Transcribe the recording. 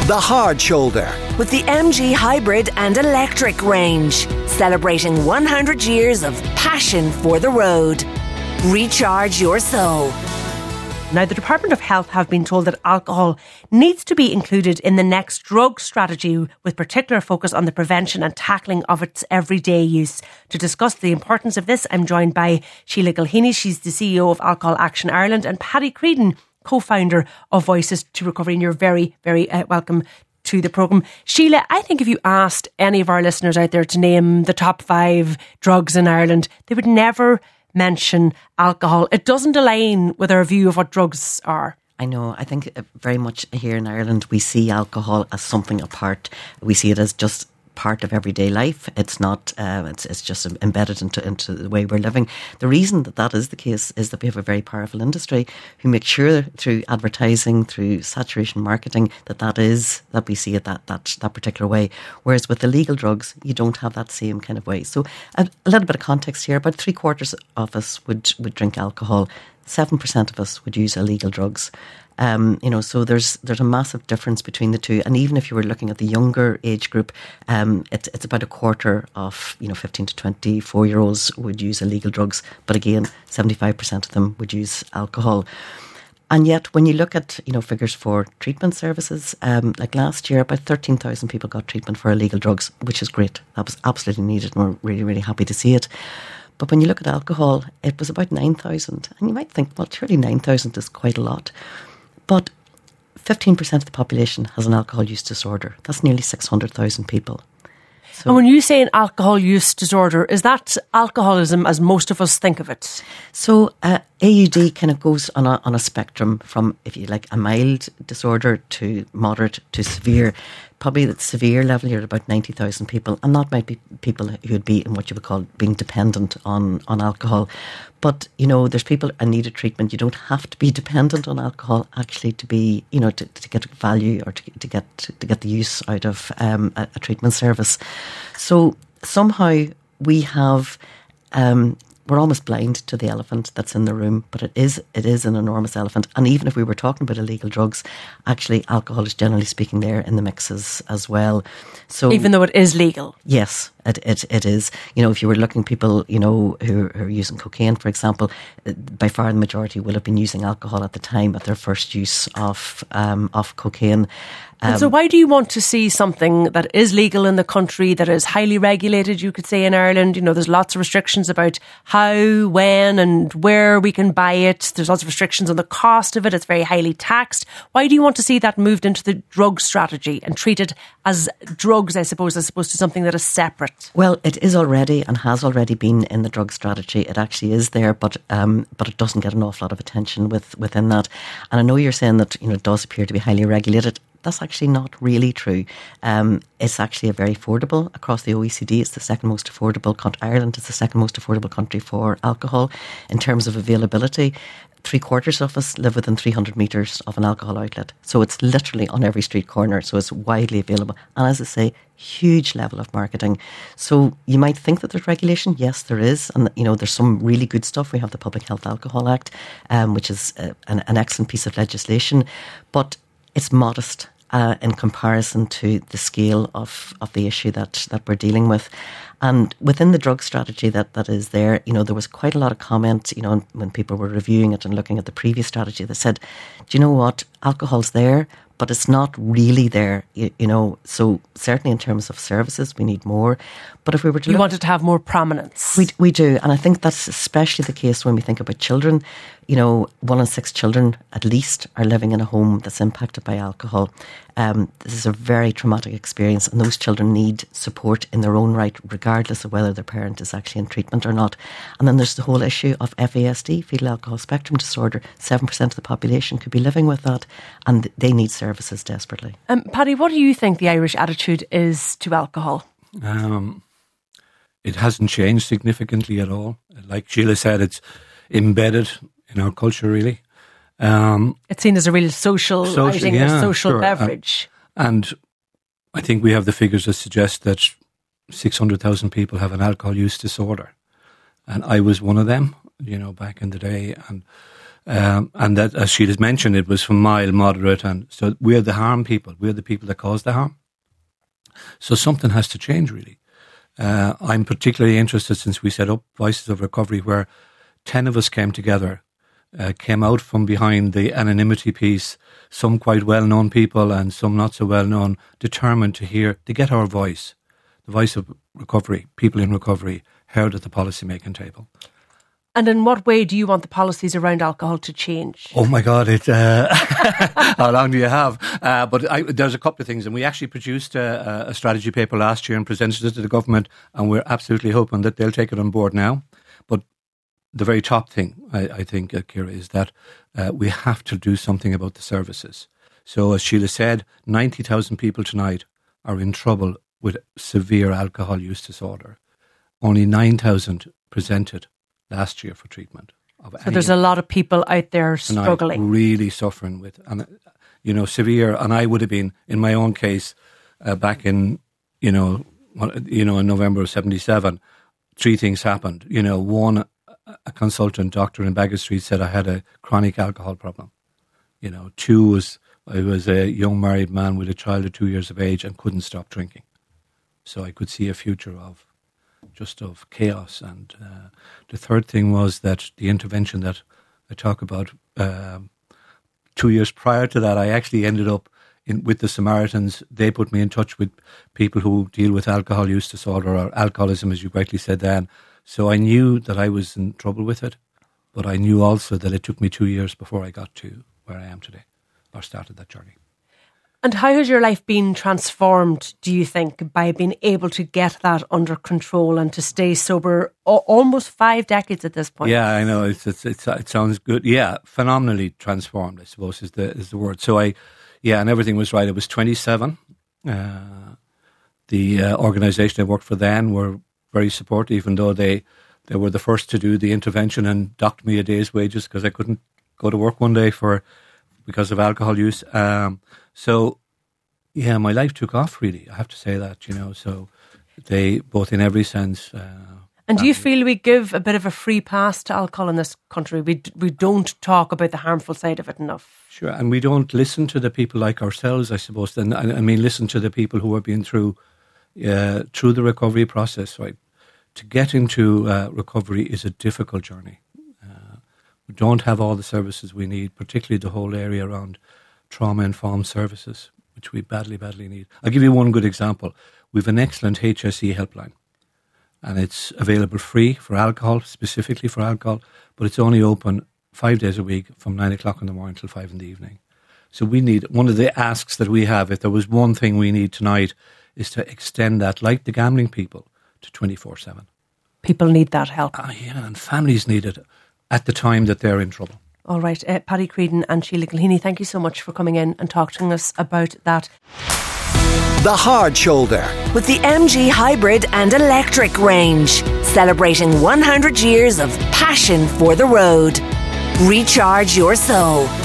The Hard Shoulder. With the MG Hybrid and Electric range, celebrating 100 years of passion for the road. Recharge your soul. Now, the Department of Health have been told that alcohol needs to be included in the next drug strategy, with particular focus on the prevention and tackling of its everyday use. To discuss the importance of this, I'm joined by Sheila Gilheeney. She's the CEO of Alcohol Action Ireland, and Paddy Creedon, co-founder of Voices to Recovery. And you're very, very welcome to the programme. Sheila, I think if you asked any of our listeners out there to name the top 5 drugs in Ireland, they would never mention alcohol. It doesn't align with our view of what drugs are. I know. I think very much here in Ireland we see alcohol as something apart. We see it as just part of everyday life. It's not. It's just embedded into the way we're living. The reason that is the case is that we have a very powerful industry who make sure through advertising, through saturation marketing, that we see it that particular way. Whereas with illegal drugs, you don't have that same kind of way. So a little bit of context here: about 3/4 of us would drink alcohol. 7% of us would use illegal drugs. So there's a massive difference between the two. And even if you were looking at the younger age group, it's about 1/4 of 15 to 24-year-olds would use illegal drugs. But again, 75% of them would use alcohol. And yet, when you look at figures for treatment services, like last year, about 13,000 people got treatment for illegal drugs, which is great. That was absolutely needed, and we're really, really happy to see it. But when you look at alcohol, it was about 9,000. And you might think, well, surely 9,000 is quite a lot. But 15% of the population has an alcohol use disorder. That's nearly 600,000 people. So, and when you say an alcohol use disorder, is that alcoholism as most of us think of it? So AUD kind of goes on a spectrum from, if you like, a mild disorder to moderate to severe. Probably at the severe level, you're at about 90,000 people, and that might be people who would be in what you would call being dependent on alcohol. But, there's people who needed treatment. You don't have to be dependent on alcohol actually to be, to get value or to get the use out of a treatment service. So somehow we have, we're almost blind to the elephant that's in the room, but it is an enormous elephant. And even if we were talking about illegal drugs, actually alcohol is generally speaking there in the mixes as well. So even though it is legal? Yes, it is. If you were looking at people, who are using cocaine, for example, by far the majority will have been using alcohol at the time of their first use of cocaine. And so why do you want to see something that is legal in the country, that is highly regulated, you could say, in Ireland? There's lots of restrictions about how, when and where we can buy it. There's lots of restrictions on the cost of it. It's very highly taxed. Why do you want to see that moved into the drug strategy and treated as drugs, I suppose, as opposed to something that is separate? Well, it is already and has already been in the drug strategy. It actually is there, but it doesn't get an awful lot of attention within that. And I know you're saying that it does appear to be highly regulated. That's actually not really true. It's actually a very affordable across the OECD. It's the second most affordable country. Ireland is the second most affordable country for alcohol in terms of availability. 3/4 of us live within 300 metres of an alcohol outlet. So it's literally on every street corner. So it's widely available. And as I say, huge level of marketing. So you might think that there's regulation. Yes, there is. And, there's some really good stuff. We have the Public Health Alcohol Act, which is an excellent piece of legislation. But it's modest in comparison to the scale of the issue that we're dealing with. And within the drug strategy that is there, there was quite a lot of comment, when people were reviewing it and looking at the previous strategy, that said, do you know what, alcohol's there, but it's not really there, So certainly in terms of services, we need more. But if we were to want it to have more prominence. We do. And I think that's especially the case when we think about children. 1 in 6 children at least are living in a home that's impacted by alcohol. This is a very traumatic experience, and those children need support in their own right, regardless of whether their parent is actually in treatment or not. And then there's the whole issue of FASD, fetal alcohol spectrum disorder. 7% of the population could be living with that, and they need services desperately. Paddy, what do you think the Irish attitude is to alcohol? It hasn't changed significantly at all. Like Sheila said, it's embedded in our culture, really. It's seen as a real social beverage. And I think we have the figures that suggest that 600,000 people have an alcohol use disorder. And I was one of them, back in the day. And And that, as Sheila's mentioned, it was from mild, moderate, and so we're the harm people. We're the people that cause the harm. So something has to change, really. I'm particularly interested, since we set up Voices of Recovery, where 10 of us came together, came out from behind the anonymity piece, some quite well-known people and some not so well-known, determined to get our voice, the voice of recovery, people in recovery, heard at the policy-making table. And in what way do you want the policies around alcohol to change? Oh my God, how long do you have? But there's a couple of things, and we actually produced a strategy paper last year and presented it to the government, and we're absolutely hoping that they'll take it on board now. But the very top thing, I think, Ciara, is that we have to do something about the services. So as Sheila said, 90,000 people tonight are in trouble with severe alcohol use disorder. Only 9,000 presented last year for treatment. So there's a lot of people out there struggling. Really suffering with, and severe. And I would have been, in my own case, back in, in November of 77, three things happened. One, a consultant doctor in Baggot Street said I had a chronic alcohol problem. Two was I was a young married man with a child of 2 years of age and couldn't stop drinking. So I could see a future of chaos. And the third thing was that the intervention that I talk about, 2 years prior to that, I actually ended up with the Samaritans. They put me in touch with people who deal with alcohol use disorder or alcoholism, as you rightly said then. So I knew that I was in trouble with it, but I knew also that it took me 2 years before I got to where I am today, or started that journey. And how has your life been transformed, do you think, by being able to get that under control and to stay sober almost 5 decades at this point? Yeah, I know. It sounds good. Yeah, phenomenally transformed, I suppose, is the word. So and everything was right. I was 27. The organisation I worked for then were very supportive, even though they were the first to do the intervention and docked me a day's wages because I couldn't go to work one day because of alcohol use. So, my life took off, really. I have to say that, so they, both in every sense. And do you feel we give a bit of a free pass to alcohol in this country? We don't talk about the harmful side of it enough. Sure, and we don't listen to the people like ourselves, I suppose. And I mean, listen to the people who are being through the recovery process, right? To get into recovery is a difficult journey. We don't have all the services we need, particularly the whole area around trauma-informed services, which we badly, badly need. I'll give you one good example. We have an excellent HSE helpline, and it's available free for alcohol, specifically for alcohol, but it's only open 5 days a week from 9 o'clock in the morning till 5 in the evening. So we need, one of the asks that we have, if there was one thing we need tonight, is to extend that, like the gambling people, to 24/7. People need that help. And families need it at the time that they're in trouble. All right, Paddy Creedon and Sheila Gilheeney, thank you so much for coming in and talking to us about that. The Hard Shoulder. With the MG Hybrid and Electric range, celebrating 100 years of passion for the road. Recharge your soul